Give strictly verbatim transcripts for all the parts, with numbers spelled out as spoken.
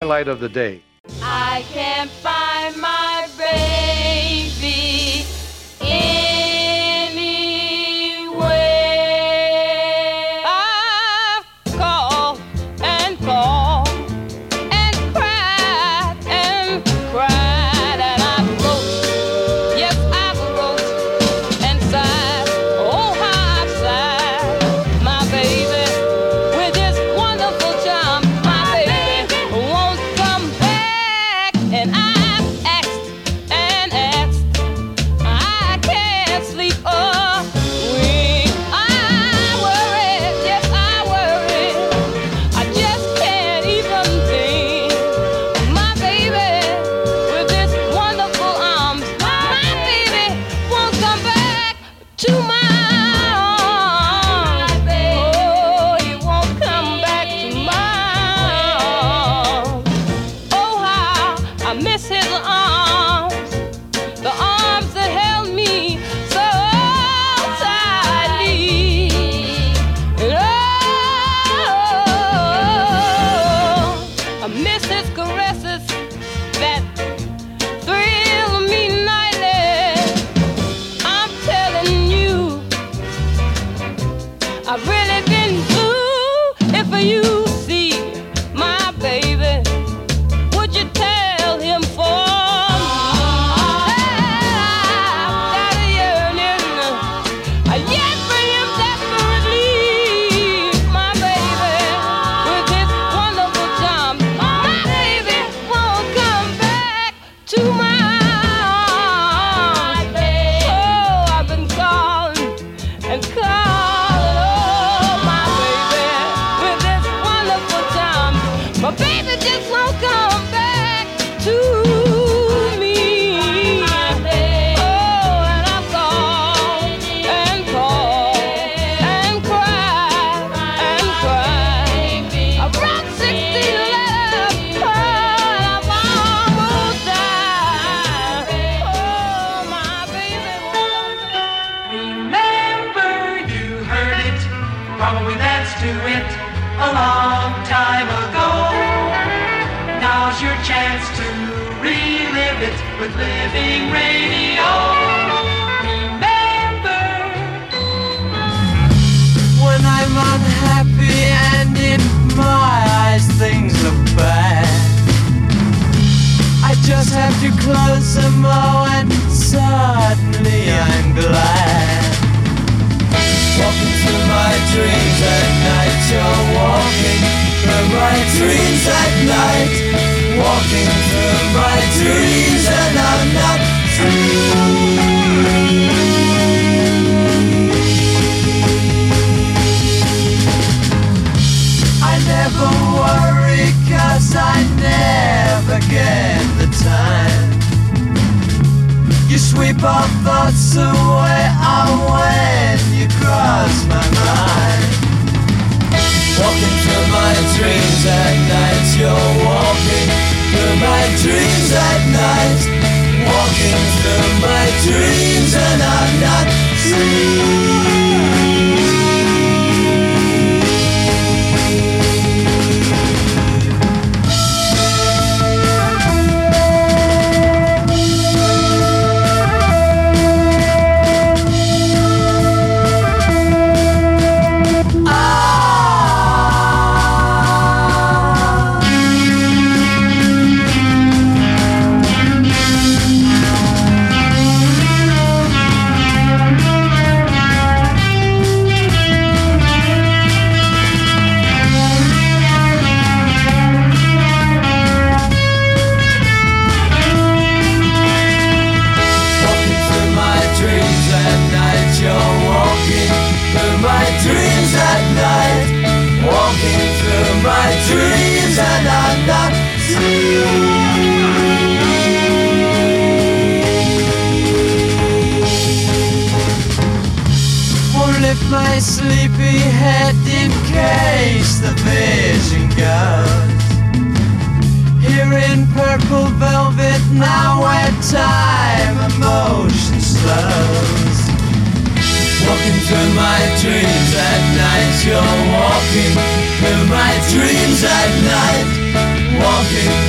Acolyte of the Day. I can't find my baby anywhere. I've called and called and cried and cried, and I wrote, yes, I wrote and sighed. Oh, how I've sighed, my baby, with this wonderful charm. My baby won't come back, and I've asked and asked. I can't sleep a wink. I worry, yes, I worry. I just can't even think. My baby with this wonderful arms. My baby won't come back to my arms. Oh, he won't come back to my arms. Oh, how I miss his arms, the arms that held me so tightly. And oh, I miss his caresses that thrill me nightly. I'm telling you, I've really been blue. If you see my baby, would you tell him for me? I've got a yearning, a yes for him desperately. My baby, with his wonderful charm. My baby won't come back to my arms. Oh, I've been calling and calling. Oh, my baby, with this wonderful charm. My baby just won't come back to me. Oh, and I've called and called and cried and cried. I've wrote sixteen letters, oh, and I've almost died. Oh, my baby won't. Remember, you heard it, probably danced to it a long time ago. Now's your chance to relive it with Living Radio. Remember, When I'm unhappy and in my eyes things look bad, I just have to close them all and suddenly I'm glad. Walking through my dreams at night, you're walking through my dreams at night. Walking through my dreams and I'm not I never worry 'cause I never get the time. You sweep all thoughts away oh, when you cross my mind. Walking through my dreams at night, you're walking through my dreams at night. Walking through my dreams and I'm not dreams and I'm not Won't lift my sleepy head in case the vision goes. Here in purple velvet now where time and motion slows. Walking through my dreams at night, you're walking through my dreams at night, walking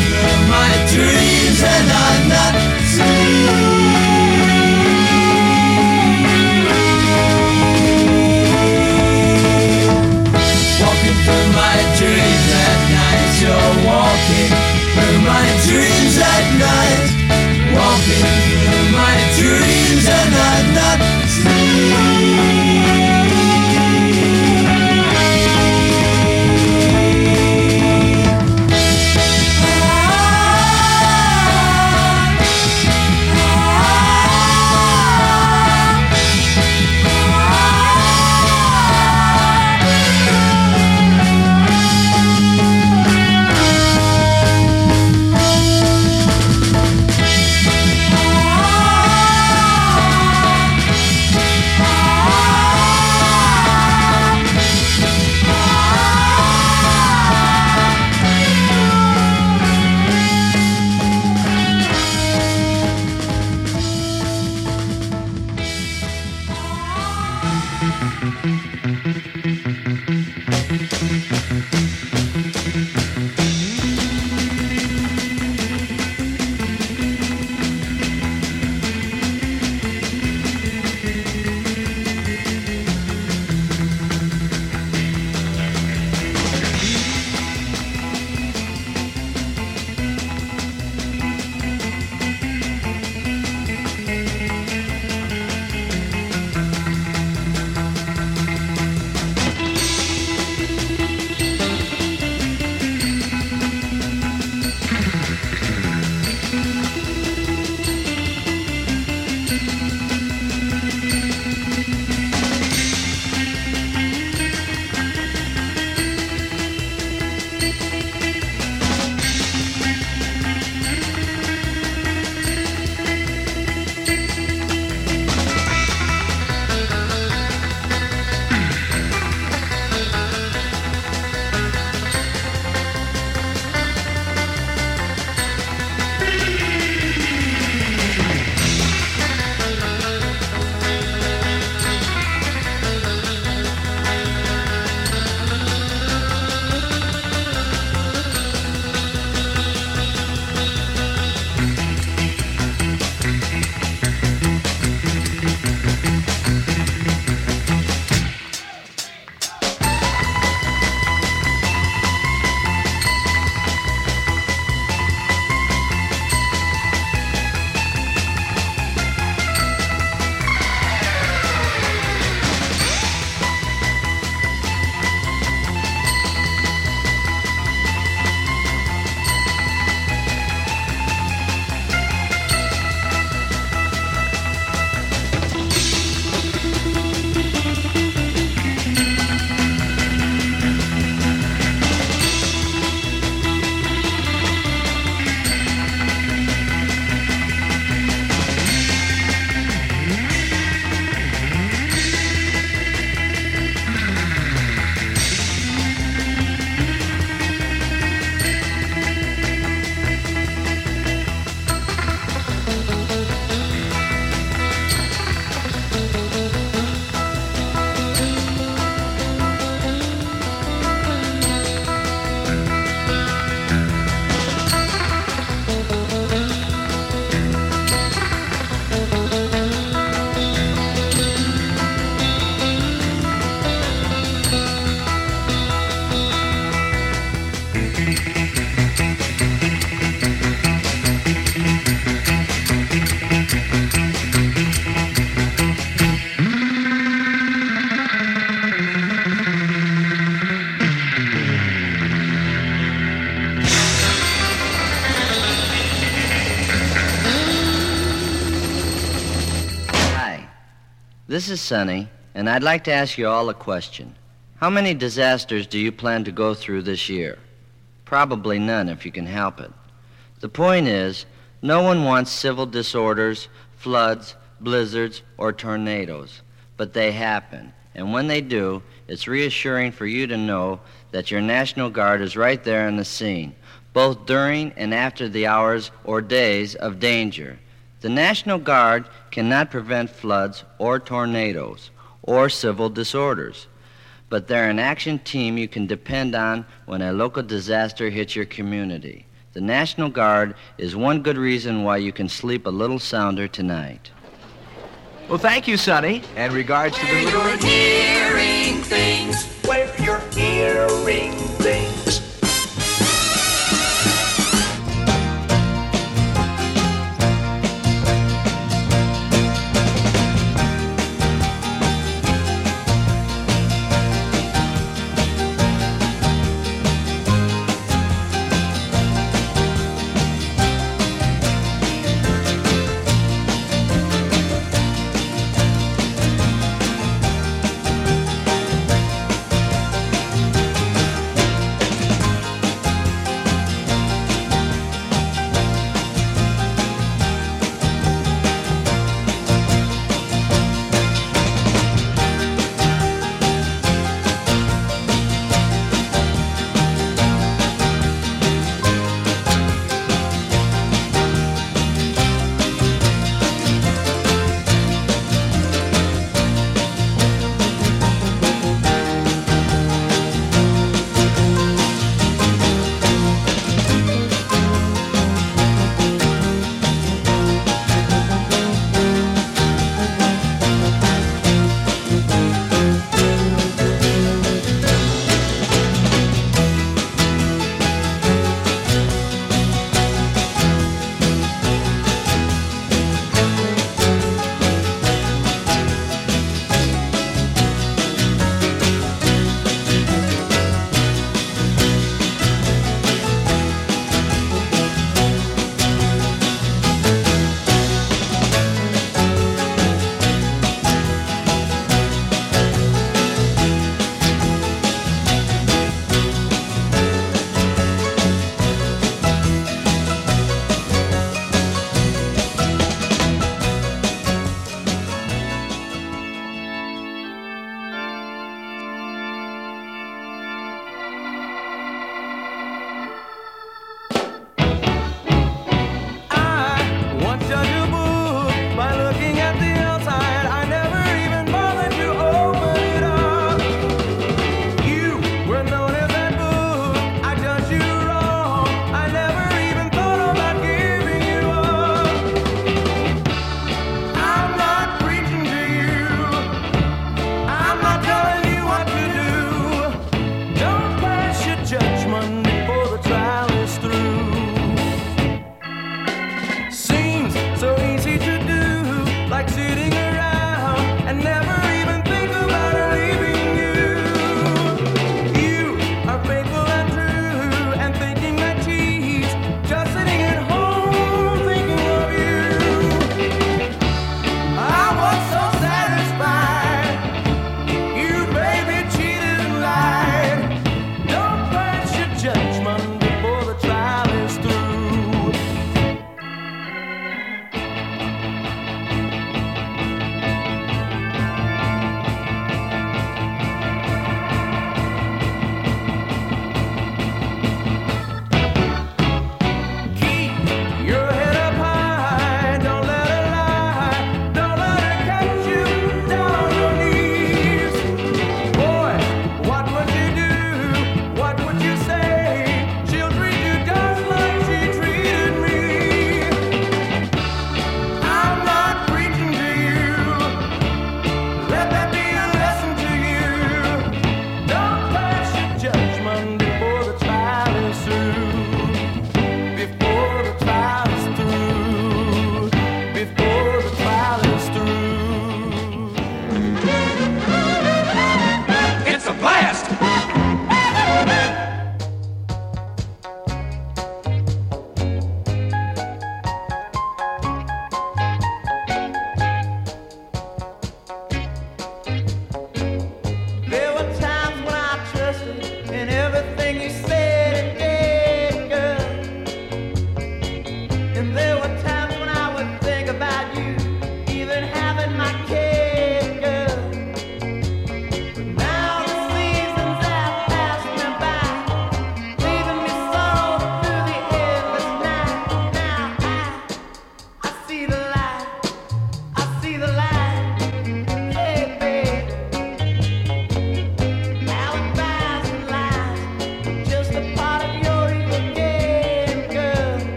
This is Sonny, and I'd like to ask you all a question. How many disasters do you plan to go through this year? Probably none if you can help it. The point is, no one wants civil disorders, floods, blizzards, or tornadoes, but they happen. And when they do, it's reassuring for you to know that your National Guard is right there on the scene, both during and after the hours or days of danger. The National Guard cannot prevent floods or tornadoes or civil disorders, but they're an action team you can depend on when a local disaster hits your community. The National Guard is one good reason why you can sleep a little sounder tonight. Well, thank you, Sonny, and regards to the Where little... you're hearing things. Where you're hearing things.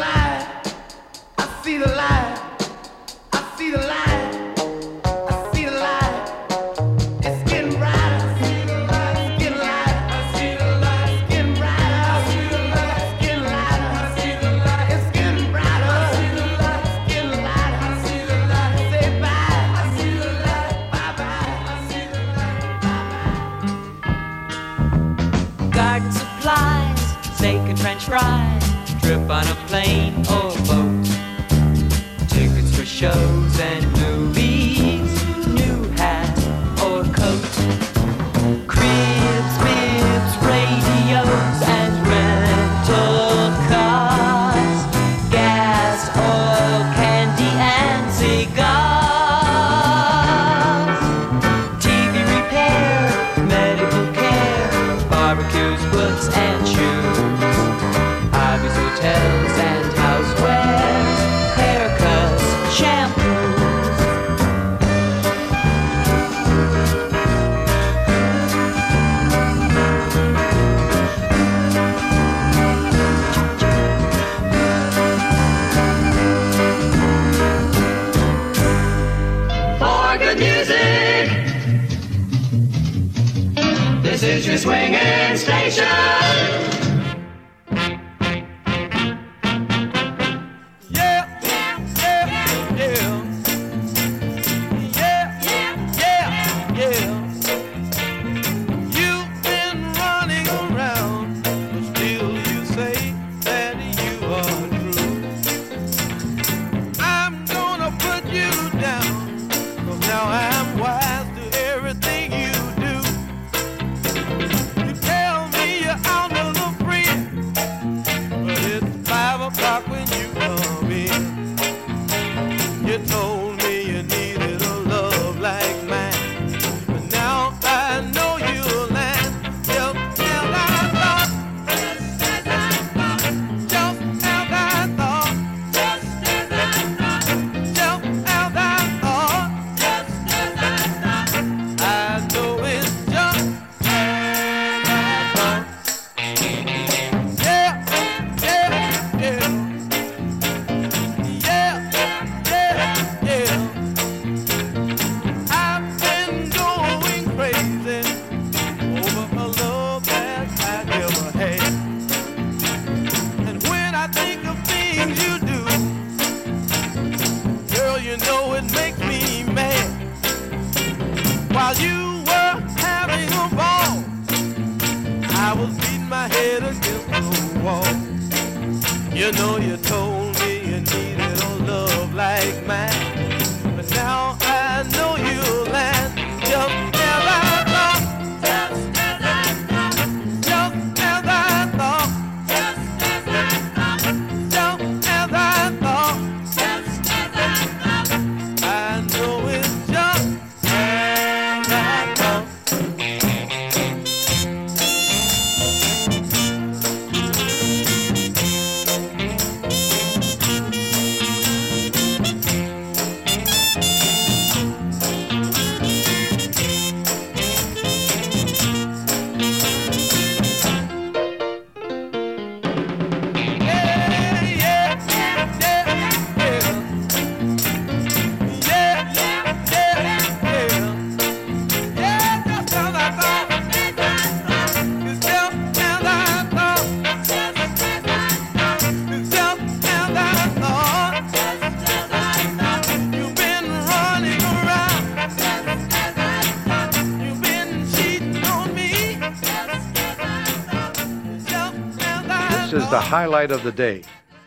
is the highlight of the day.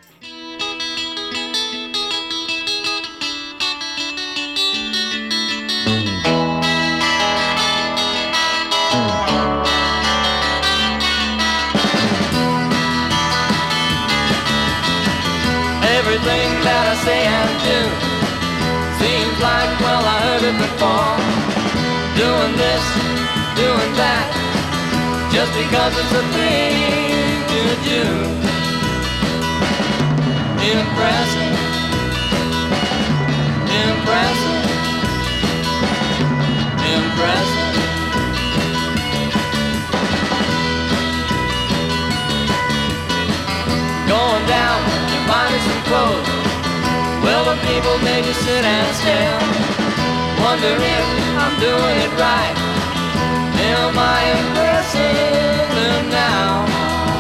Everything that I say and do seems like, well, I heard it before. Doing this, doing that, just because it's a thing to do. Impressive, impressive, impressive. Going down, you find Some people may just sit and stare, wonder if I'm doing it right. Am I impressing them now?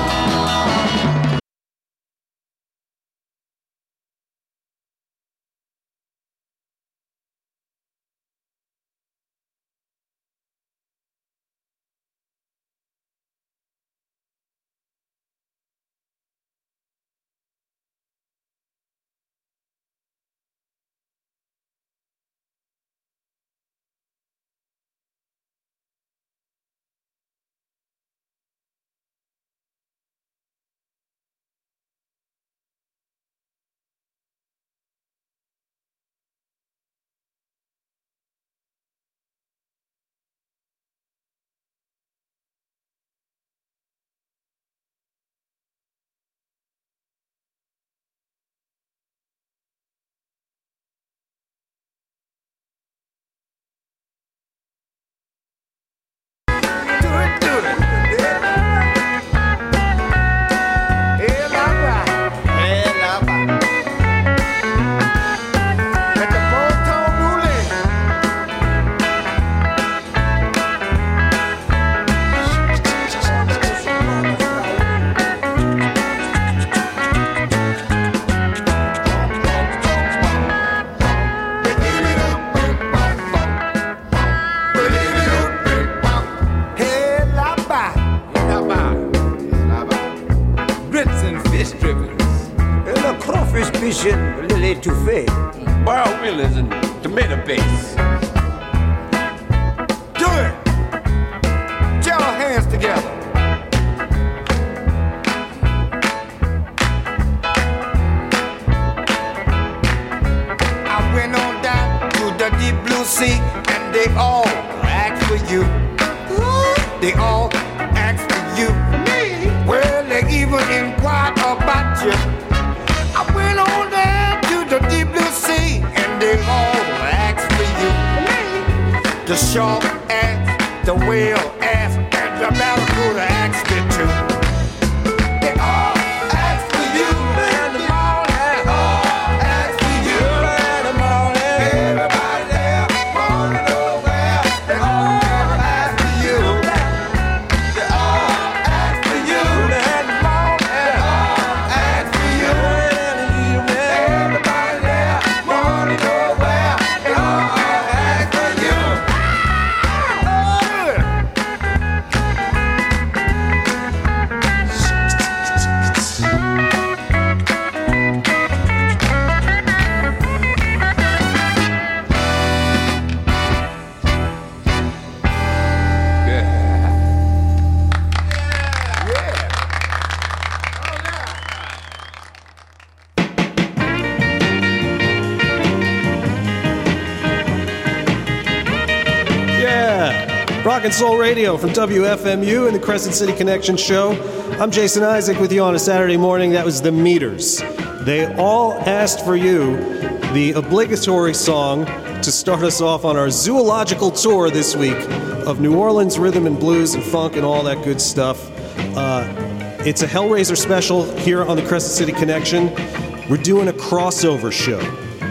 Rock and Soul Radio from W F M U and the Crescent City Connection Show. I'm Jason Isaac with you on a Saturday morning. That was The Meters. They all asked for you the obligatory song to start us off on our zoological tour this week of New Orleans rhythm and blues and funk and all that good stuff. Uh, it's a Hellraiser special here on the Crescent City Connection. We're doing a crossover show.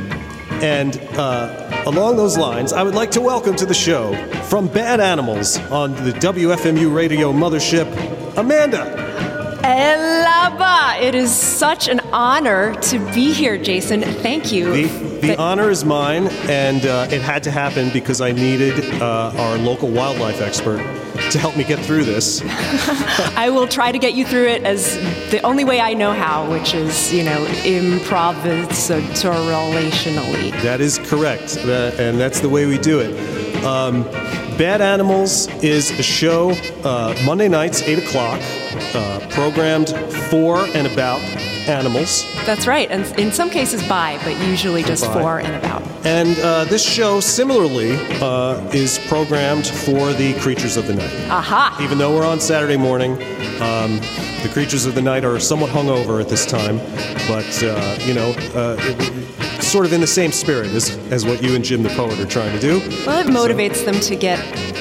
And uh, along those lines, I would like to welcome to the show from Bad Animals on the W F M U radio mothership, Amanda. Elaba! It is such an honor to be here, Jason. Thank you. The, the but- honor is mine, and uh, it had to happen because I needed uh, our local wildlife expert to help me get through this. I will try to get you through it as the only way I know how, which is, you know, improvisationally. That is correct, uh, and that's the way we do it. Um, Bad Animals is a show uh, Monday nights, eight o'clock, uh, programmed for and about animals. That's right, and in some cases by, but usually just by. for and about. And uh, this show, similarly, uh, is programmed for the creatures of the night. Aha! Even though we're on Saturday morning, um, the creatures of the night are somewhat hungover at this time, but, uh, you know, uh, it, sort of in the same spirit as, as what you and Jim the Poet are trying to do. Well, it motivates so. them to get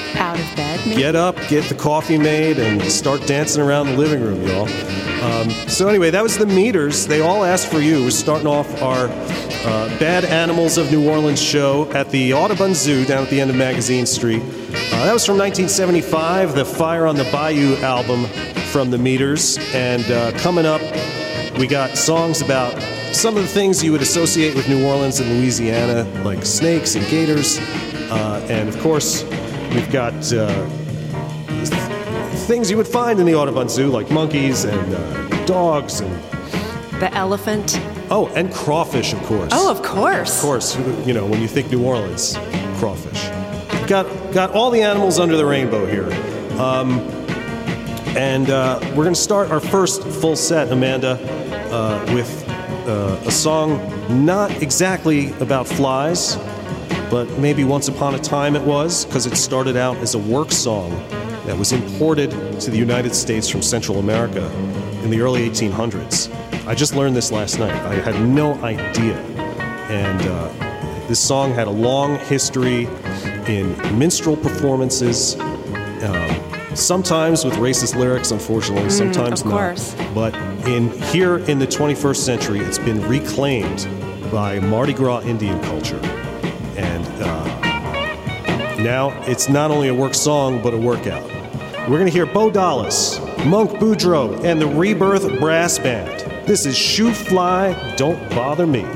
Out of bed, maybe? Get up, get the coffee made, and start dancing around the living room, y'all. Um, so anyway, that was the Meters. They all asked for you. We're starting off our uh, Bad Animals of New Orleans show at the Audubon Zoo down at the end of Magazine Street. Uh, that was from nineteen seventy-five, the Fire on the Bayou album from the Meters. And uh, coming up, we got songs about some of the things you would associate with New Orleans and Louisiana, like snakes and gators. Uh, and of course, we've got uh, things you would find in the Audubon Zoo, like monkeys and uh, dogs and... The elephant. Oh, and crawfish, of course. Oh, of course. Of course, you know, when you think New Orleans, crawfish. Got got all the animals under the rainbow here. Um, and uh, we're going to start our first full set, Amanda, uh, with uh, a song not exactly about flies, but maybe once upon a time it was, because it started out as a work song that was imported to the United States from Central America in the early eighteen hundreds. I just learned this last night. I had no idea. And uh, this song had a long history in minstrel performances, um, sometimes with racist lyrics, unfortunately, sometimes mm, of not. course. But in here in the twenty-first century, it's been reclaimed by Mardi Gras Indian culture. And uh, now it's not only a work song, but a workout. We're going to hear Bo Dallas, Monk Boudreaux, and the Rebirth Brass Band. This is Shoe Fly, Don't Bother Me.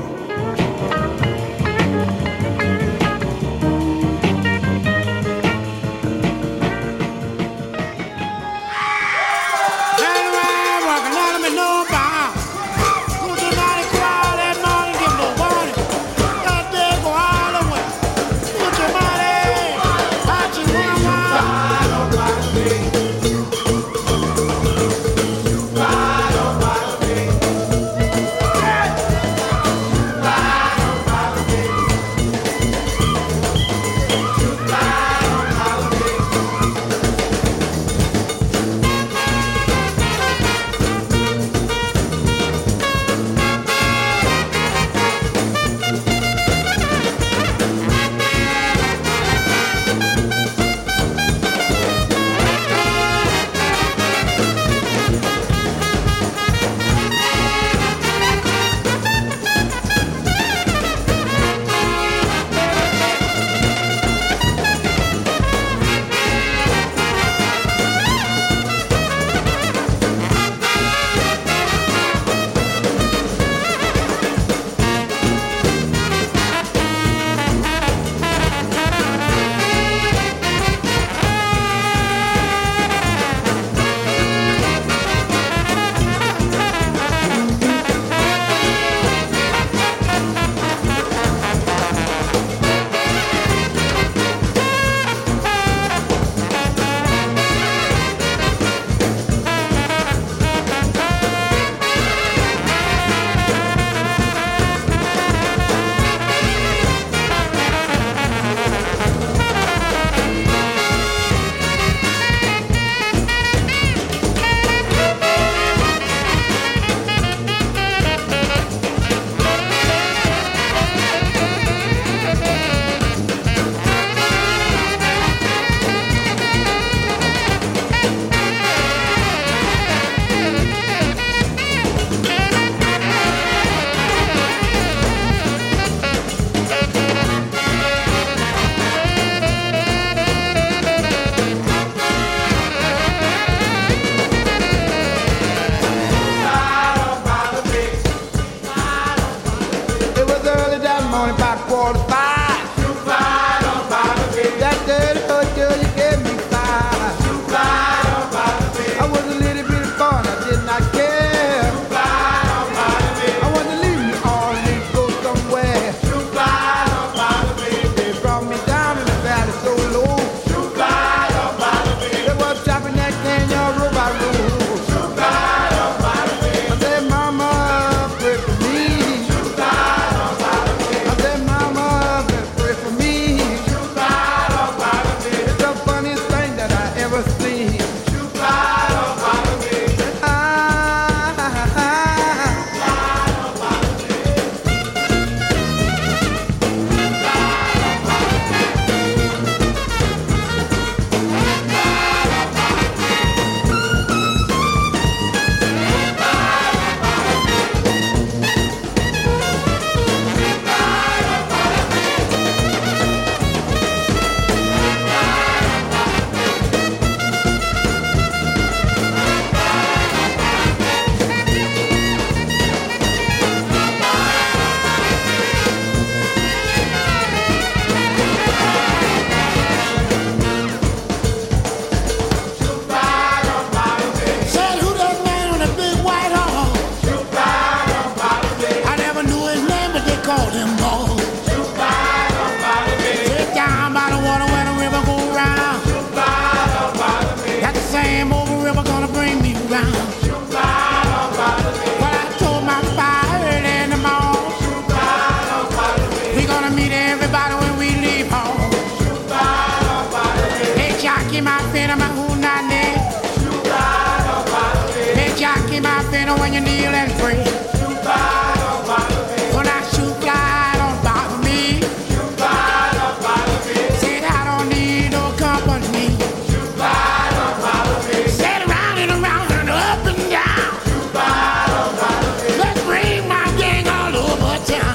call them balls. Sit down by the water where the river go round. Got the same old river gonna bring me round. Well, I told my fire early in the morning. We gonna meet everybody when we leave home. Hey, Jockey, my finna, my who not there. Hey, Jockey, my finna, when you kneel and pray. When I shoot fly, don't bother me. Said I don't need no company. Said around and around and up and down. Let's bring my gang all over town.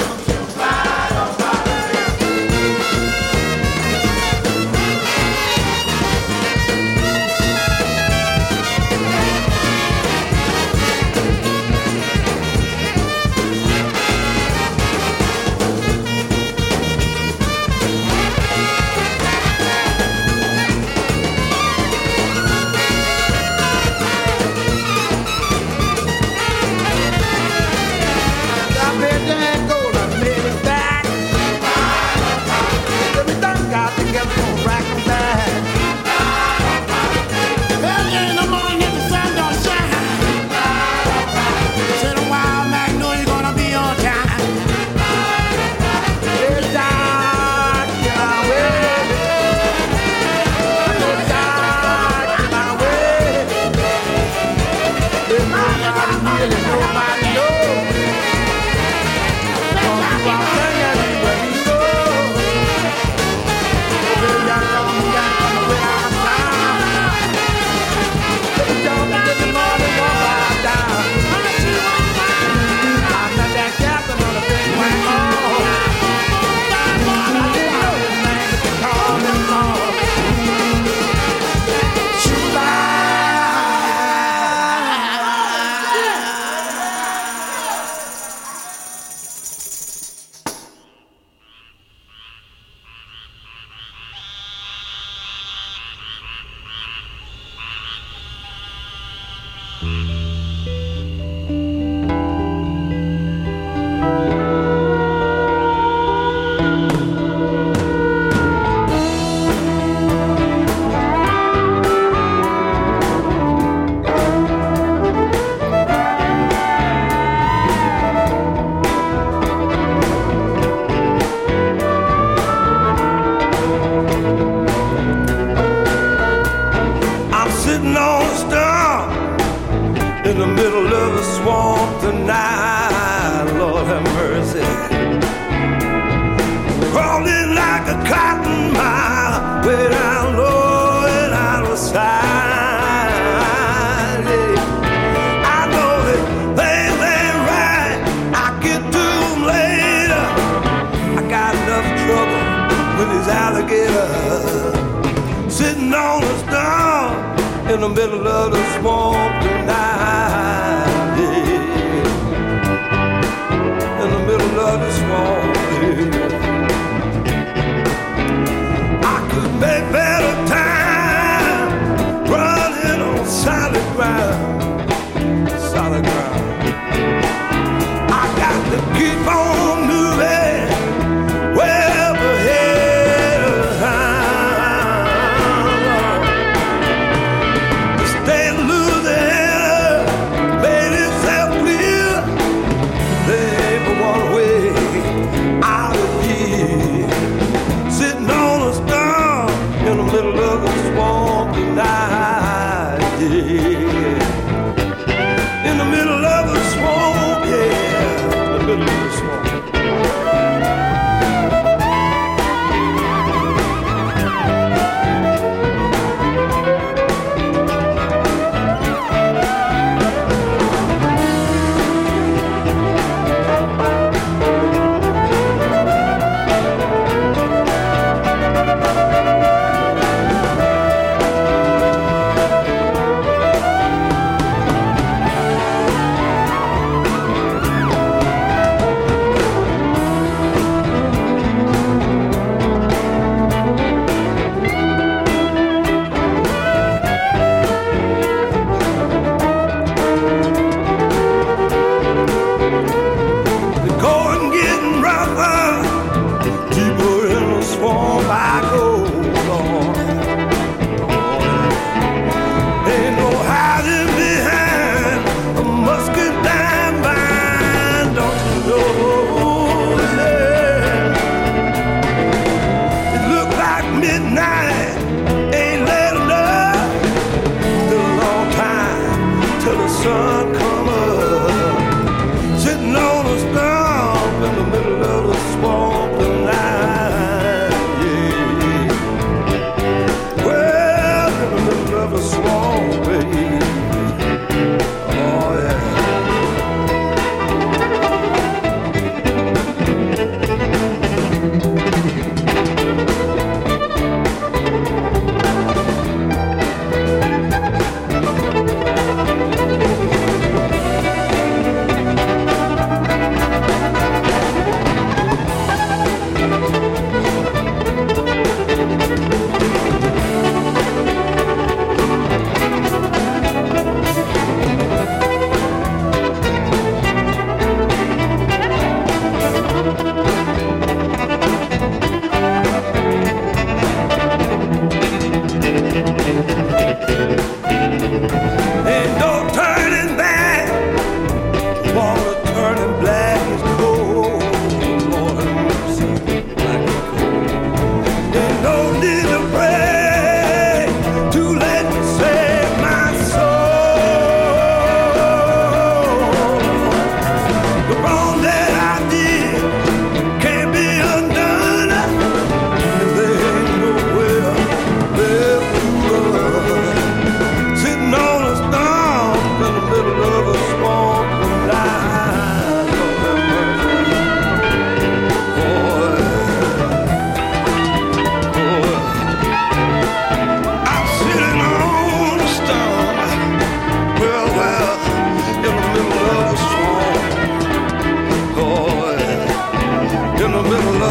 Out of here.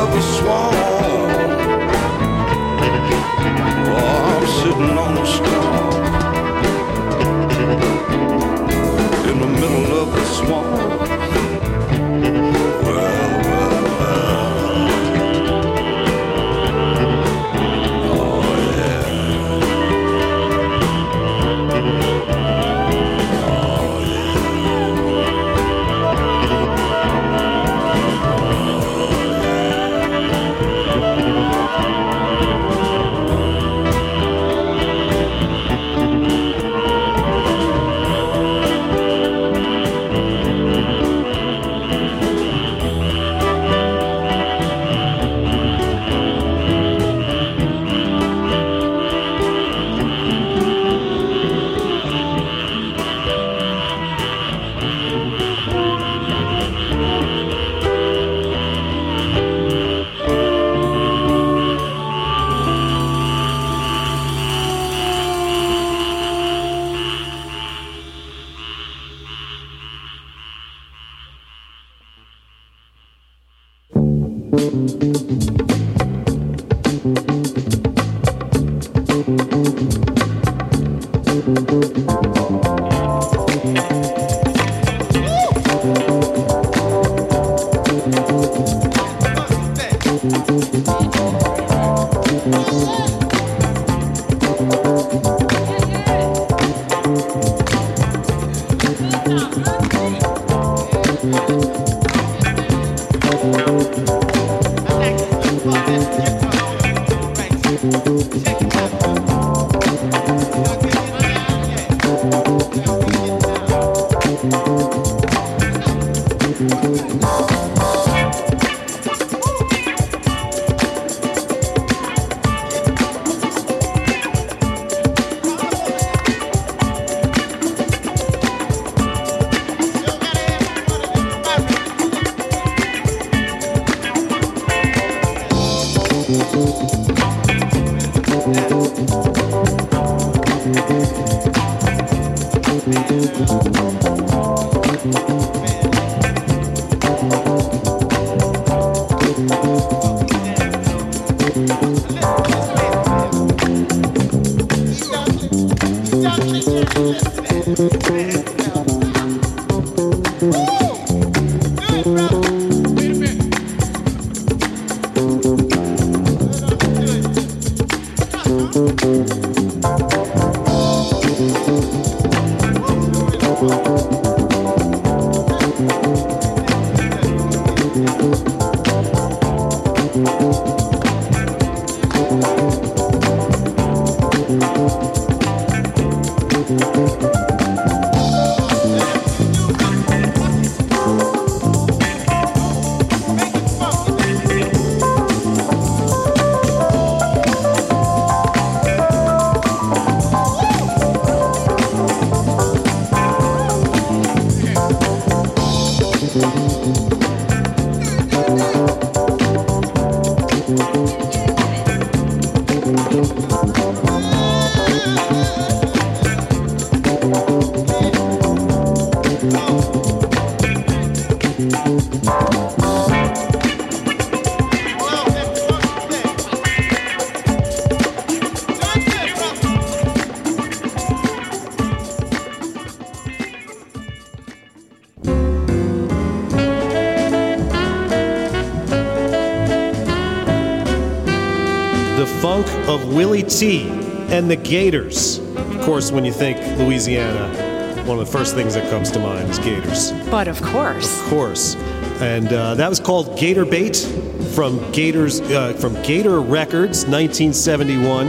of a swamp. Oh, I'm sitting on a stump in the middle of the swamp. Well, well, well. Oh, yeah. Oh, Of Willie T and the Gators. Of course, when you think Louisiana, one of the first things that comes to mind is Gators. But of course. Of course. And uh, that was called Gator Bait from Gators, uh, from Gator Records, nineteen seventy-one.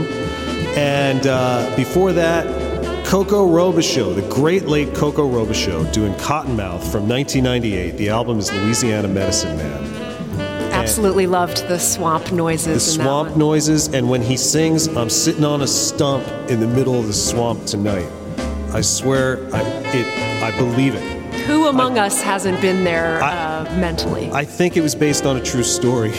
And uh, before that, Coco Robichaux, the great late Coco Robichaux, doing Cottonmouth from nineteen ninety-eight. The album is Louisiana Medicine Man. Absolutely loved the swamp noises. The swamp noises, and when he sings, I'm sitting on a stump in the middle of the swamp tonight. I swear, I, it, I believe it. Who among I, us hasn't been there I, uh, mentally? I think it was based on a true story.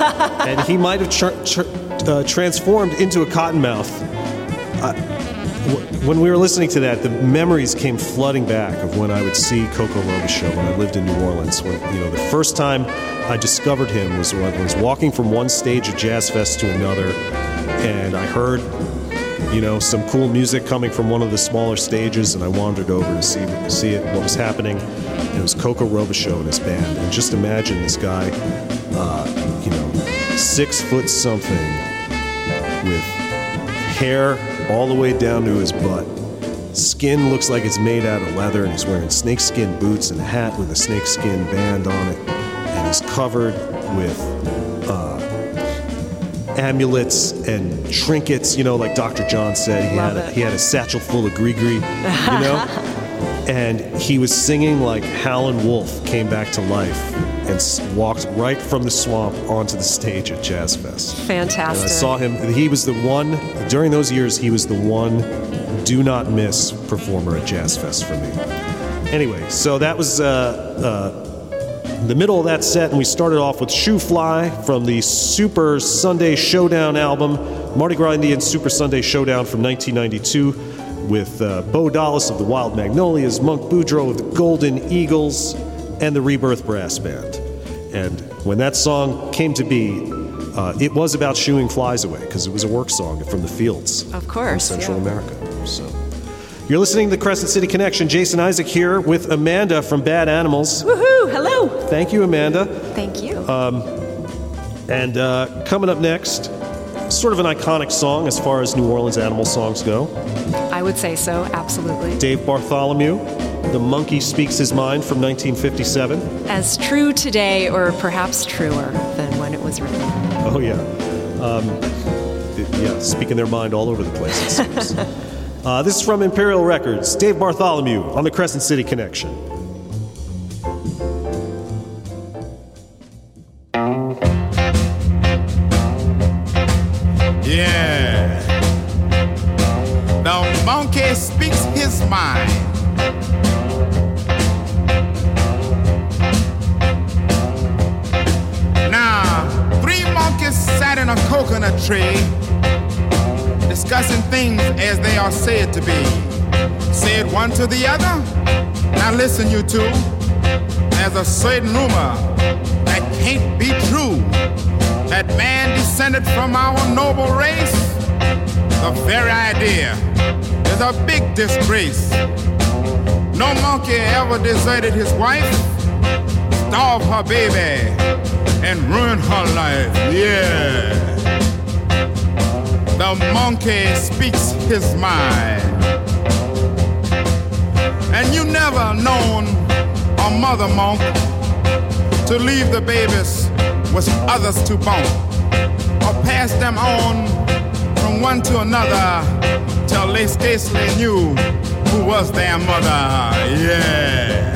And he might have tra- tra- uh, transformed into a cottonmouth. Uh, when we were listening to that, the memories came flooding back of when I would see Coco Robichaux when I lived in New Orleans. When, you know, the first time I discovered him was when I was walking from one stage of Jazz Fest to another, and I heard, you know, some cool music coming from one of the smaller stages, and I wandered over to see see it, what was happening. And it was Coco Robichaux and his band. And just imagine this guy, uh, you know, six foot something, with hair all the way down to his butt. Skin looks like it's made out of leather, and he's wearing snakeskin boots and a hat with a snakeskin band on it. And he's covered with uh, amulets and trinkets, you know, like Doctor John said. He Love had a, it. he had a satchel full of gree-gree, you know? And he was singing like Howlin' Wolf came back to life and s- walked right from the swamp onto the stage at Jazz Fest. Fantastic. And I saw him. He was the one, during those years, he was the one do not miss performer at Jazz Fest for me. Anyway, so that was uh, uh, the middle of that set, and we started off with Shoe Fly from the Super Sunday Showdown album, Mardi Gras Indian Super Sunday Showdown from nineteen ninety-two, with uh, Bo Dallas of the Wild Magnolias, Monk Boudreaux of the Golden Eagles, and the Rebirth Brass Band. And when that song came to be, uh, it was about shooing flies away, because it was a work song from the fields Of course, in Central yeah. America. So, you're listening to the Crescent City Connection. Jason Isaac here with Amanda from Bad Animals. Woohoo! Hello. Thank you, Amanda. Thank you. Um, and uh, coming up next, sort of an iconic song as far as New Orleans animal songs go. I would say so, absolutely. Dave Bartholomew, The Monkey Speaks His Mind from nineteen fifty-seven. As true today, or perhaps truer than when it was written. Oh, yeah. Um, it- yeah, speaking their mind all over the place, it seems. uh, this is from Imperial Records. Dave Bartholomew on the Crescent City Connection. Yeah. The monkey speaks his mind. Now, three monkeys sat in a coconut tree discussing things as they are said to be. Said one to the other. Now listen, you two. There's a certain rumor that can't be true. That man descended from our noble race. The very idea is a big disgrace. No monkey ever deserted his wife, starved her baby, and ruined her life. Yeah. The monkey speaks his mind. And you never known a mother monk to leave the babies with others to bone, or pass them on from one to another till they scarcely knew who was their mother. Yeah.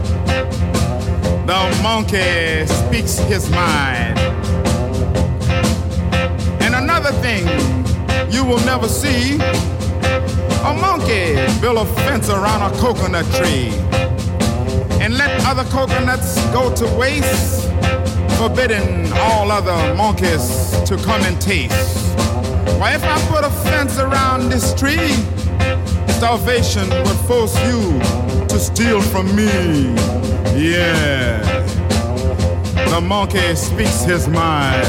The monkey speaks his mind. And another thing you will never see, a monkey build a fence around a coconut tree and let other coconuts go to waste, forbidding all other monkeys to come and taste. Why, if I put a fence around this tree, starvation would force you to steal from me. Yeah, the monkey speaks his mind.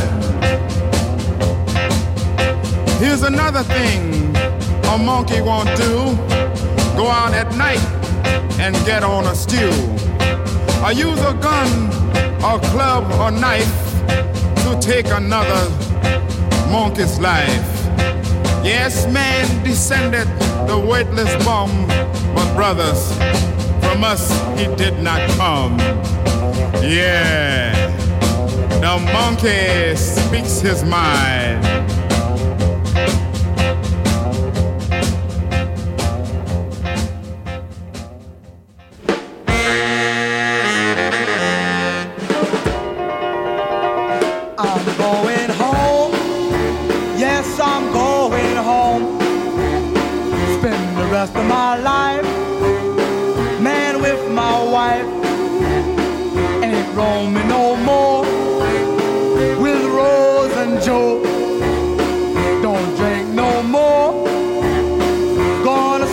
Here's another thing a monkey won't do: go out at night and get on a stew, or use a gun or club or knife to take another monkey's life. Yes, man descended the weightless bum, but brothers, from us he did not come. Yeah, the monkey speaks his mind. Rest of my life, man, with my wife, ain't roaming no more with Rose and Joe. Don't drink no more, gonna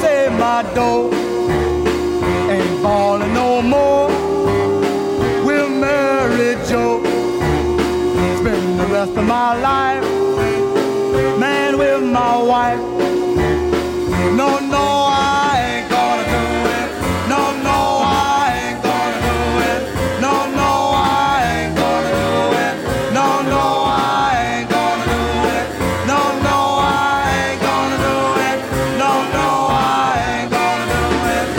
rest of my life, man, with my wife. No, no, I ain't gonna do it. No, no, I ain't gonna do it. No, no, I ain't gonna do it. No, no, I ain't gonna do it. No, no, I ain't gonna do it. No, no, I ain't gonna do it.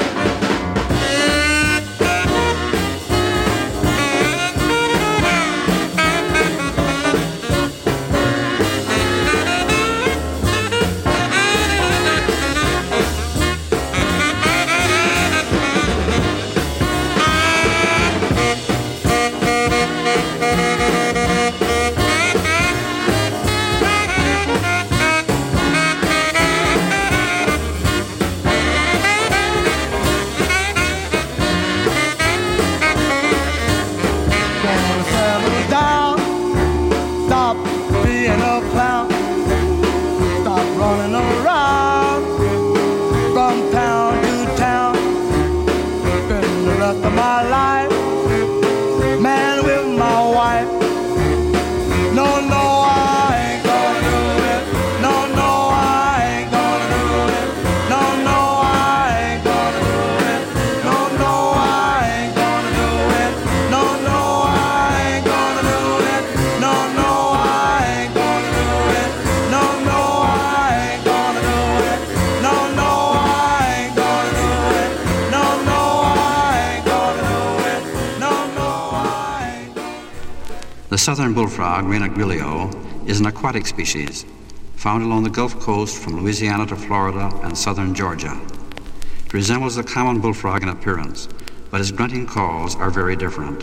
Gonna settle down, stop being a clown, stop running around from town to town. Spend the rest of my life, man, with my wife. No, no, I ain't gonna do it. No, no, I ain't gonna do it. No, no, I ain't gonna do it. No, no, I ain't gonna do it. No, no, I ain't gonna do it. No, no, I ain't gonna do it. No, no, I ain't gonna do it. No, no, I ain't gonna do it. No, no, I ain't gonna do it. No, no, I ain't. The southern bullfrog, Rena grillio, is an aquatic species found along the Gulf Coast from Louisiana to Florida and southern Georgia. It resembles the common bullfrog in appearance, but its grunting calls are very different.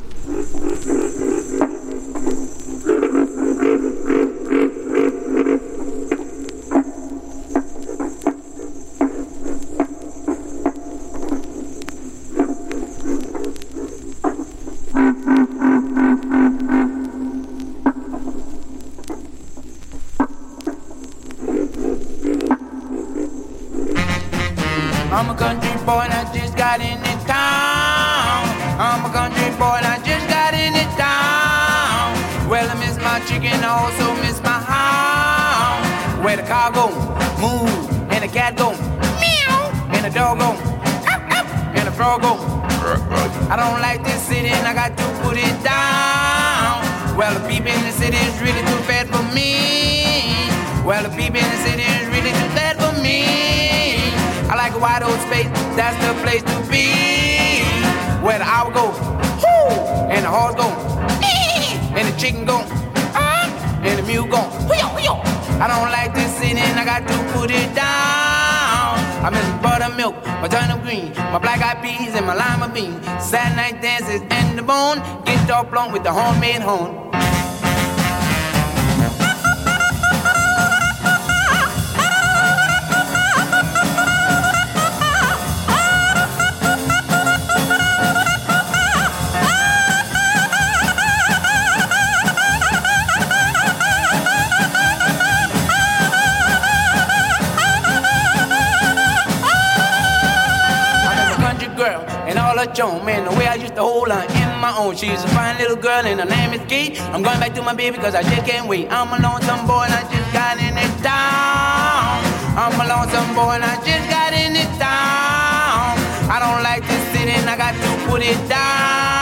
I'm a country boy and I just got in the town. I'm a country boy and I just got in the town. Well, I miss my chicken, I also miss my hound. Where the car go, move, and the cat go, meow, and the dog go, up, up, and the frog go. I don't like this city and I got to put it down. Well, the people in the city is really too bad for me. Well, the people in the city is really too bad for me. I like a wide open space, that's the place to be. Where the owl go, whoo, and the horse go, ee, and the chicken go, uh, and the mule go, hoo-yo, hoo-yo. I don't like this city and I got to put it down. I miss buttermilk, my turnip green, my black-eyed peas and my lima bean. Saturday night dances and the bone, get off blown with the homemade horn. Joan, man, the way I used to hold her in my own. She's a fine little girl and her name is Kate. I'm going back to my baby cause I just can't wait. I'm a lonesome boy and I just got in it town. I'm a lonesome boy and I just got in it town. I don't like this city and I got to put it down.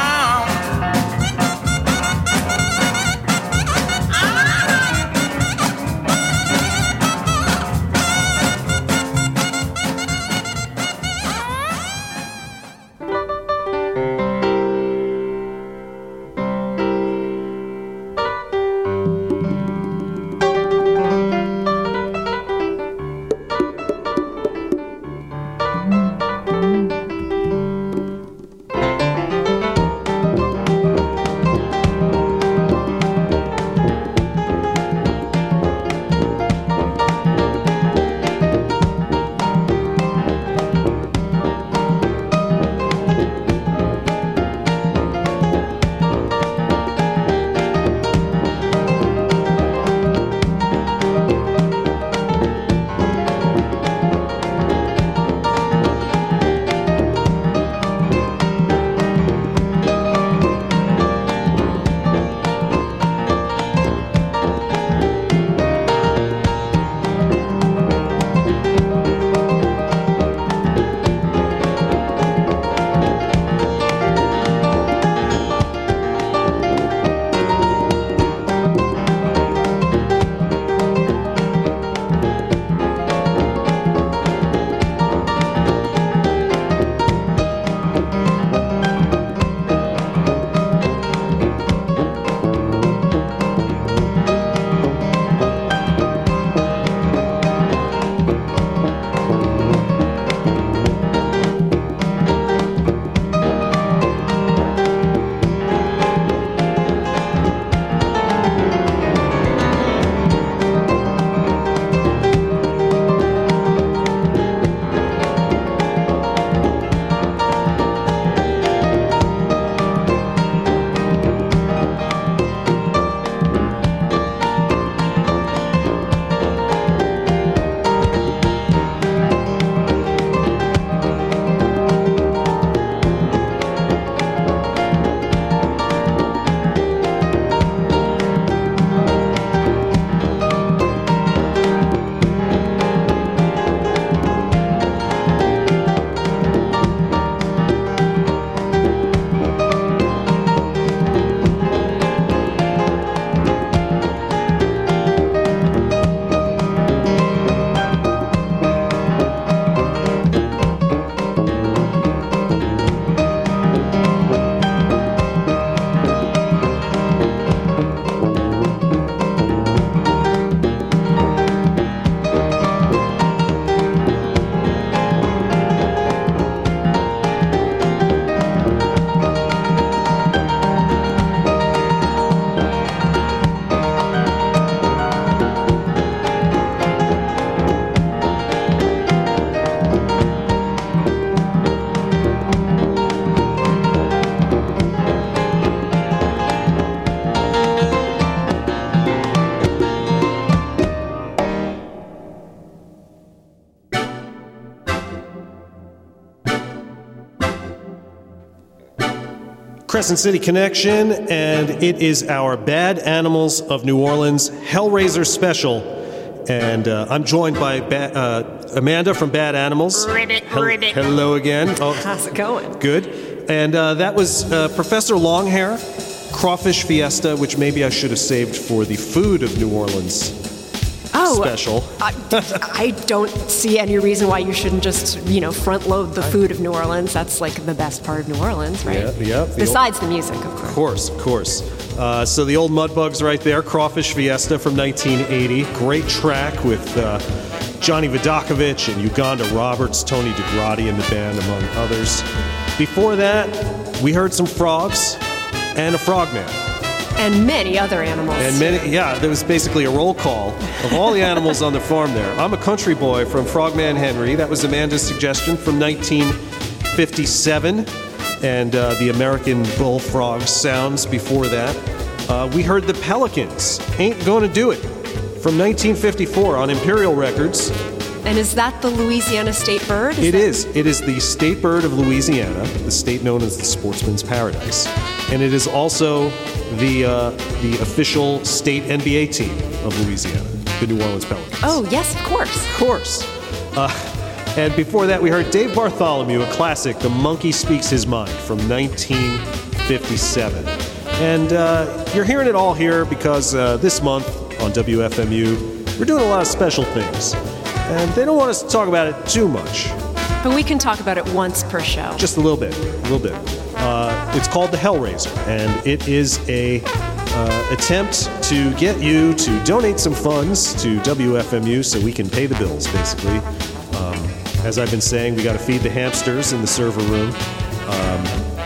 Crescent City Connection, and it is our Bad Animals of New Orleans Hellraiser special. And uh, I'm joined by ba- uh, Amanda from Bad Animals. Ribbit, Hel- ribbit. Hello again. Oh, how's it going? Good. And uh, that was uh, Professor Longhair, Crawfish Fiesta, which maybe I should have saved for the Food of New Orleans Oh, special. I, I don't see any reason why you shouldn't just, you know, front load the food of New Orleans. That's like the best part of New Orleans, right? Yeah, yeah. the Besides old, the music, of course. Of course, of course. Uh, so the old Mudbugs right there, Crawfish Fiesta from nineteen eighty. Great track with uh, Johnny Vodakovich and Uganda Roberts, Tony DeGrati in the band, among others. Before that, we heard some frogs and a frogman. And many other animals. And many, yeah, there was basically a roll call of all the animals on the farm there. I'm a country boy from Frogman Henry. That was Amanda's suggestion from nineteen fifty-seven. And uh, the American bullfrog sounds before that. Uh, we heard the Pelicans, Ain't Gonna Do It, from nineteen fifty-four on Imperial Records. And is that the Louisiana state bird? Is It that- is. It is the state bird of Louisiana, the state known as the Sportsman's Paradise. And it is also the uh, the official state N B A team of Louisiana, the New Orleans Pelicans. Oh, yes, of course. Of course. Uh, and before that, we heard Dave Bartholomew, a classic, The Monkey Speaks His Mind, from nineteen fifty-seven. And uh, you're hearing it all here because uh, this month on W F M U, we're doing a lot of special things. And they don't want us to talk about it too much. But we can talk about it once per show. Just a little bit, a little bit. Uh, it's called the Hellraiser, and it is a uh, attempt to get you to donate some funds to W F M U so we can pay the bills, basically. Um, as I've been saying, we got to feed the hamsters in the server room, um,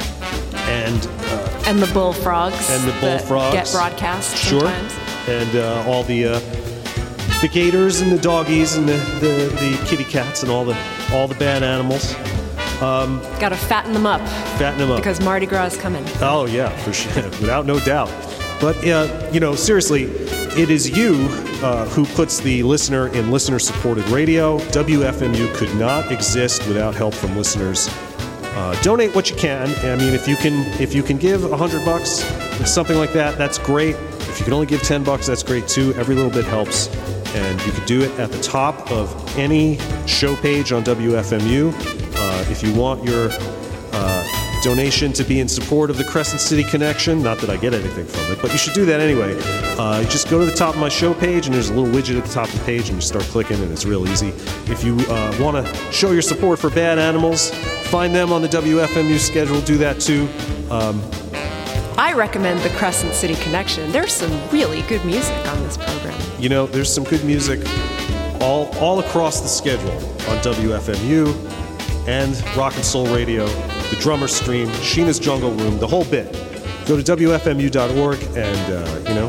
and uh, and the bullfrogs. and the bullfrogs that get broadcast sure, sometimes. and uh, all the uh, the gators and the doggies and the, the, the kitty cats and all the all the bad animals. Um, Got to fatten them up. Fatten them up. Because Mardi Gras is coming. Oh, yeah, for sure, without no doubt. But, uh, you know, seriously, it is you uh, who puts the listener in listener-supported radio. W F M U could not exist without help from listeners. Uh, donate what you can. I mean, if you can, if you can give a hundred bucks, something like that, that's great. If you can only give ten bucks, that's great too. Every little bit helps. And you could do it at the top of any show page on W F M U. Uh, if you want your uh, donation to be in support of the Crescent City Connection, not that I get anything from it, but you should do that anyway. Uh, you just go to the top of my show page, and there's a little widget at the top of the page, and you start clicking, and it's real easy. If you uh, want to show your support for Bad Animals, find them on the W F M U schedule, do that too. Um, I recommend the Crescent City Connection. There's some really good music on this program. You know, there's some good music all all across the schedule on W F M U and Rock and Soul Radio, the Drummer Stream, Sheena's Jungle Room, the whole bit. Go to W F M U dot org and, uh, you know,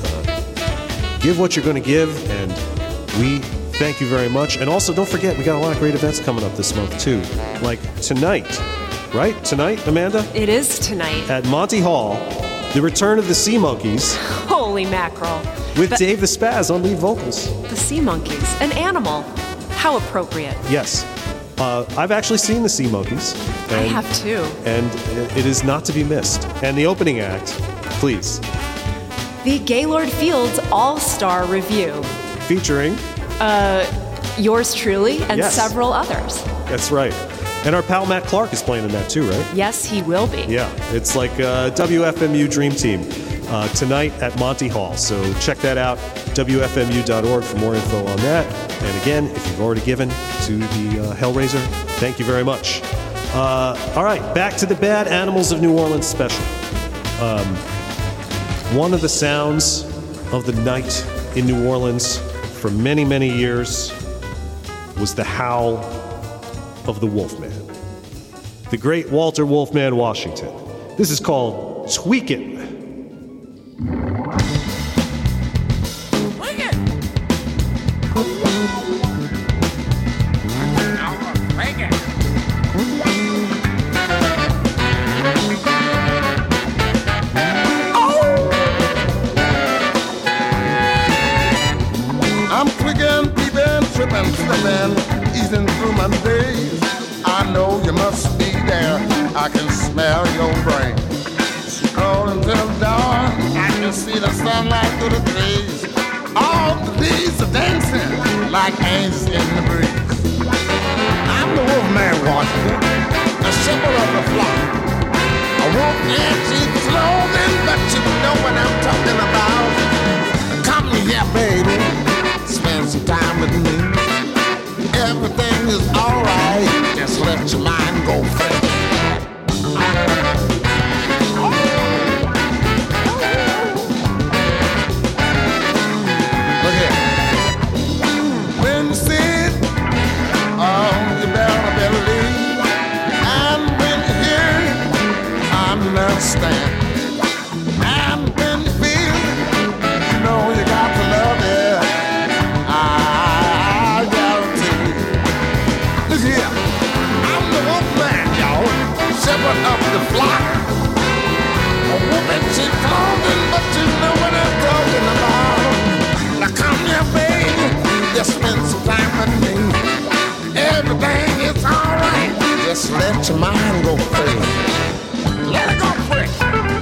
uh, give what you're going to give, and we thank you very much. And also, don't forget, we got a lot of great events coming up this month, too. Like tonight, right? Tonight, Amanda? It is tonight. At Monty Hall, the return of the Sea Monkeys. Holy mackerel. With The- Dave the Spaz on lead vocals. The Sea Monkeys. An animal. How appropriate. Yes. Uh, I've actually seen the Sea Monkeys. I and- have too. And it is not to be missed. And the opening act, please, The Gaylord Fields All-Star Review. featuring, Uh, yours truly and Yes. several others. that's right. And our pal Matt Clark is playing in that too, right? Yes, he will be. Yeah, it's like uh, W F M U Dream Team uh, tonight at Monty Hall. So check that out, W F M U dot org for more info on that. And again, if you've already given to the uh, Hellraiser, thank you very much. Uh, all right, back to the Bad Animals of New Orleans special. Um, one of the sounds of the night in New Orleans for many, many years was the howl of the Wolfman. The great Walter Wolfman Washington. This is called Tweakin'. I'm tweaking, peeping, tripping, slipping, easing through my days. I know you must be there. I can smell your brain. you see the sunlight through the trees. All the leaves are dancing like angels in the breeze. I'm the Wolfman Washington, the shepherd of the flock. A wolf and sheep's clothing, but you know what I'm talking about. Come here, baby, spend some time with me. Everything is alright, just let your mind go free. Look here. When you see it, oh, you better believe. And when you hear it, understand. And when you feel it, you know you got to love it. I guarantee. Look here, I'm the Wolfman, y'all, shepherd of the flock. A woman, she clothing, but you know what I'm talking about. Now come here, baby, just spend some time with me. Everything is alright, just let your mind go free. Let it go free.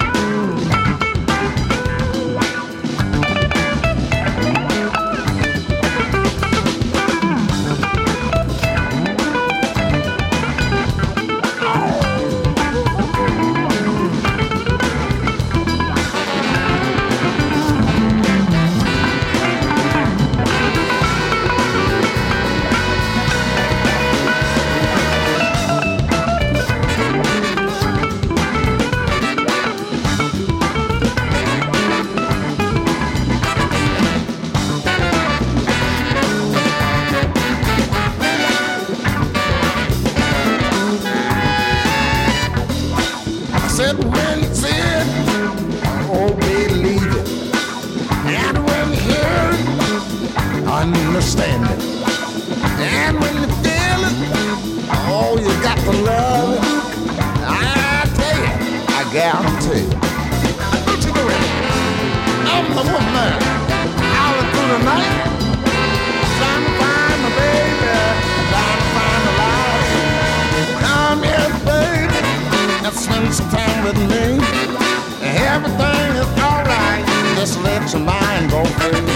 Understand it. And when you feel it, oh, you got to love it. I tell you, I guarantee. What you doing? I'm the Wolfman, out through the night, trying to find my baby, trying to find the light. Come here, baby, and spend some time with me. Everything is alright, just let your mind go free.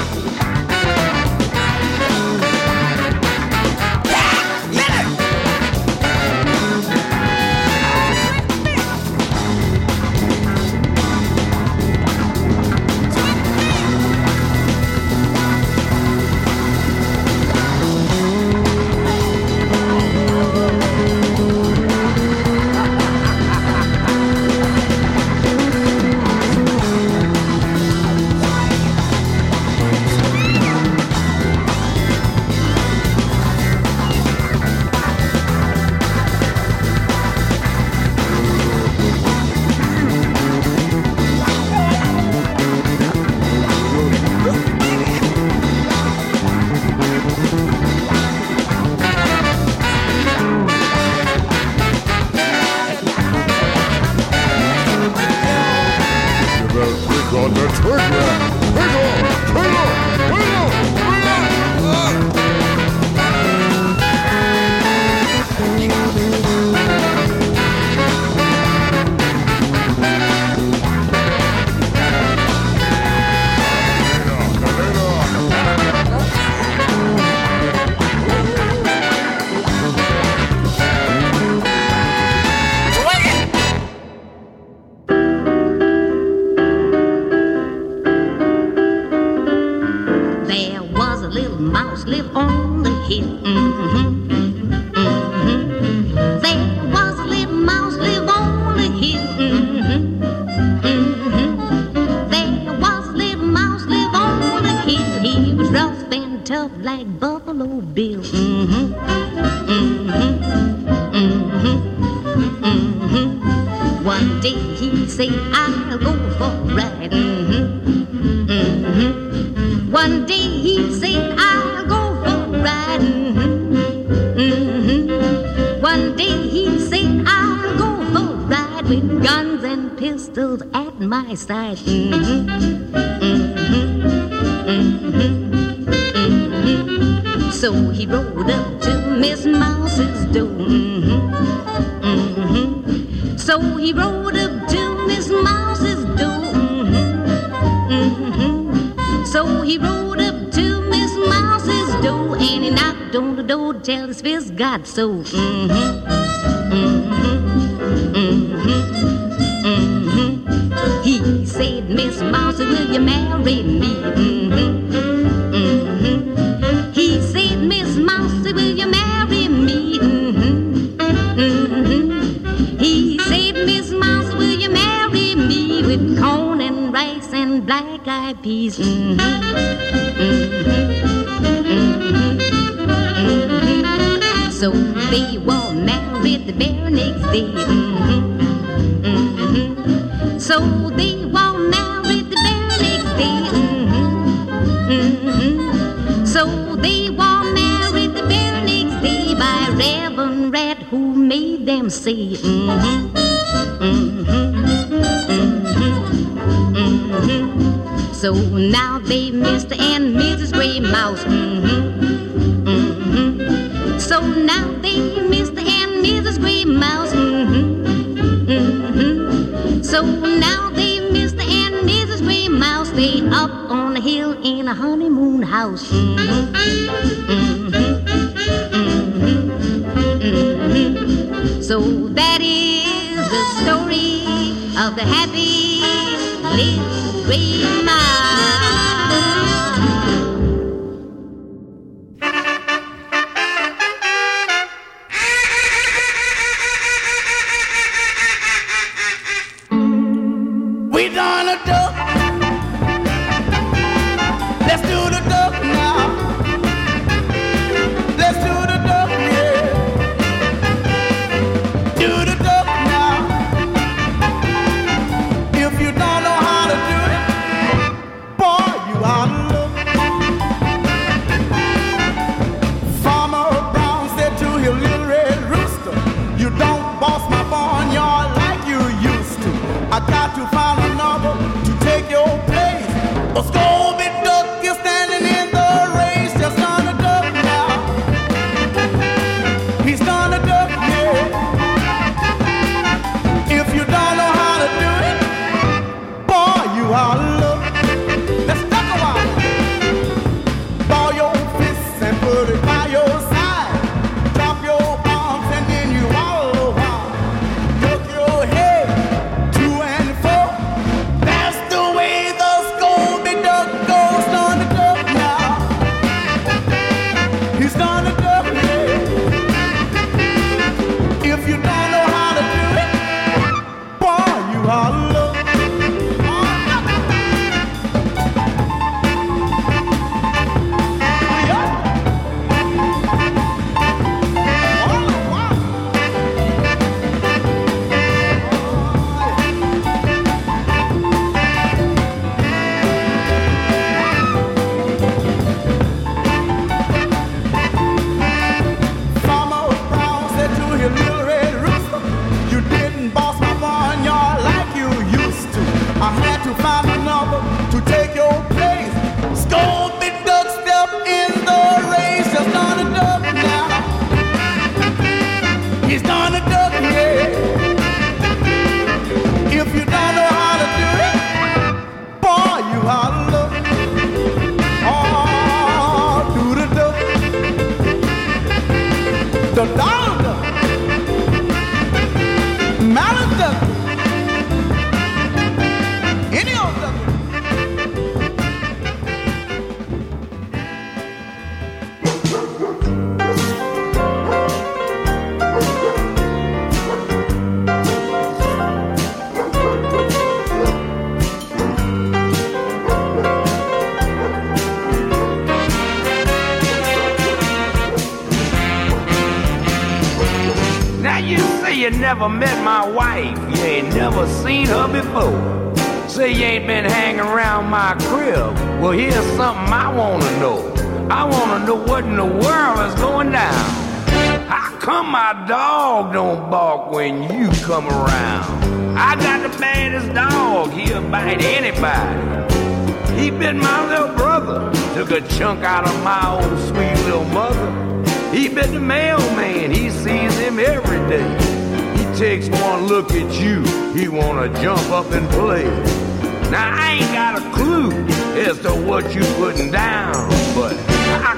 Side. Mm-hmm. Mm-hmm. Mm-hmm. So he rode up to Miss Mouse's door. Mm-hmm. Mm-hmm. So he rode up to Miss Mouse's door. Mm-hmm. tell his fist got so. Mm-hmm, mm-hmm, mm-hmm, mm-hmm. He said, Miss Mouse, will you marry me? Mm-hmm, mm-hmm. He said, Miss Mouse, will you marry me? Mm-hmm, mm-hmm. He said, Miss Mouse, will you marry me with corn and rice and black-eyed peas? Mm-hmm, mm-hmm. So they were married the very next day. Mm-hmm, mm-hmm. So they were married the very next day. Mm-hmm, mm-hmm. So they were married the very next day by Reverend Rat, who made them say, mm-hmm, mm-hmm, mm-hmm, mm-hmm. So now they Mister and Missus Gray Mouse. Mm-hmm, mm-hmm. So now they Mister and Missus Gray Mouse. Mm-hmm, mm-hmm. So now they Mister and Missus Gray Mouse. They up on the hill in a honeymoon house. Mm-hmm, mm-hmm, mm-hmm, mm-hmm. So that is the story of the happy little gray mouse. We done a duck. Let's do the duck now. Let's do the duck, yeah. Do the duck now. If you don't know how to do it, boy, you out of luck. Farmer Brown said to his little red rooster, you don't boss my barnyard like you used to. I got to find another to take your place. A Scooby Duck is standing in the race, just on a duck now. He's done a duck, yeah. If you don't know how to do it, boy, you are luck. Let's duck a while. Ball your fists and put it by your side. Drop your arms and then you wallow a while. Duck your head to and fro. That's the way the Scooby Duck goes. Done a duck now. He's done a duck, yeah. If you don't know how to do it, boy, you are luck. Farmer Brown said to his little red rooster, you didn't boss my barnyard like you used to. I had to find another to take your place. Scooby Duck step in the race, just done a duck now. He's done a duck, yeah. If you don't know how to do it, boy, you are luck. Oh, do the duck. The Donald Duck, Mallet Duck, any old duck. Now you say you never met my wife, you ain't never seen her before. Say you ain't been hanging around my crib. Well, here's something I wanna know. I wanna know what in the world is going down. How come my dog don't bark when you come around? I got the baddest dog, he'll bite anybody. He bit my little brother, took a chunk out of my old sweet little mother. He bit the mailman, he sees him every day. He takes one look at you, he wanna jump up and play. Now I ain't got a clue as to what you putting down, but how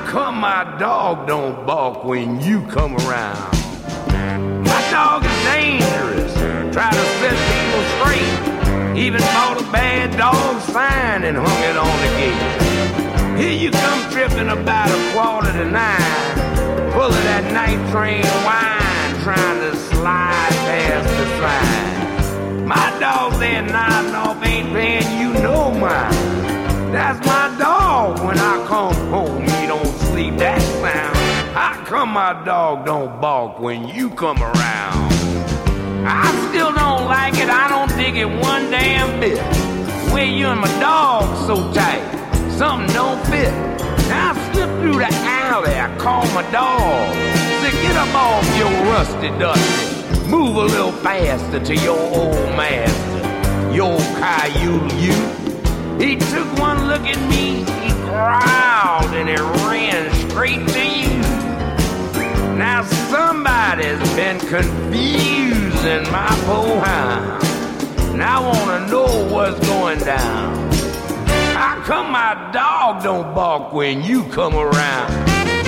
come my dog don't bark when you come around? My dog is dangerous, try to set people straight. Even bought a bad dog sign and hung it on the gate. Here you come tripping about a quarter to nine, full of that night train wine, trying to slide past the sign. My dog there nodding off ain't paying you no mind. That's my dog. When I come home, he don't sleep that sound. How come my dog don't bark when you come around? I still don't like it, I don't dig it one damn bit. Where you and my dog so tight, something don't fit. Now I slip through the alley, I call my dog. Say, get up off your rusty dusty, move a little faster to your old master, your Coyote. He took one look at me, he growled, and it ran straight to you. Now somebody's been confusing my poor hound, and I want to know what's going down. How come my dog don't bark when you come around?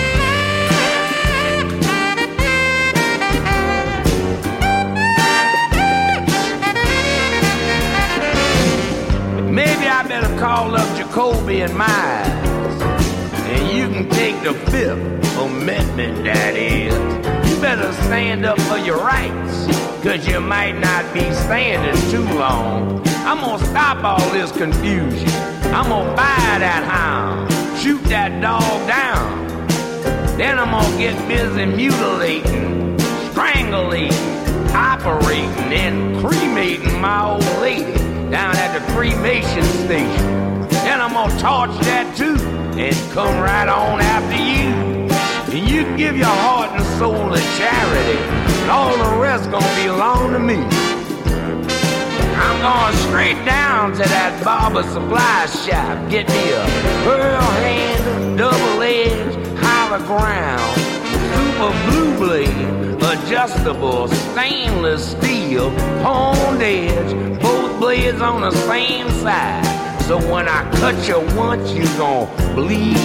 Maybe I better call up Jacoby and Miles, and you can take the Fifth Amendment, that is. You better stand up for your rights, cause you might not be standing too long. I'm gonna stop all this confusion, I'm gonna buy that hound, shoot that dog down. Then I'm gonna get busy mutilating, strangulating, operating, and cremating my old lady down at the cremation station. Then I'm gonna torch that too and come right on after you. And you give your heart and soul to charity, and all the rest gonna belong to me. I'm going straight down to that barber supply shop, get me a pearl handle, double edge, hollow ground, super blue blade, adjustable stainless steel, honed edge, both blades on the same side. So when I cut you once, you gon' bleed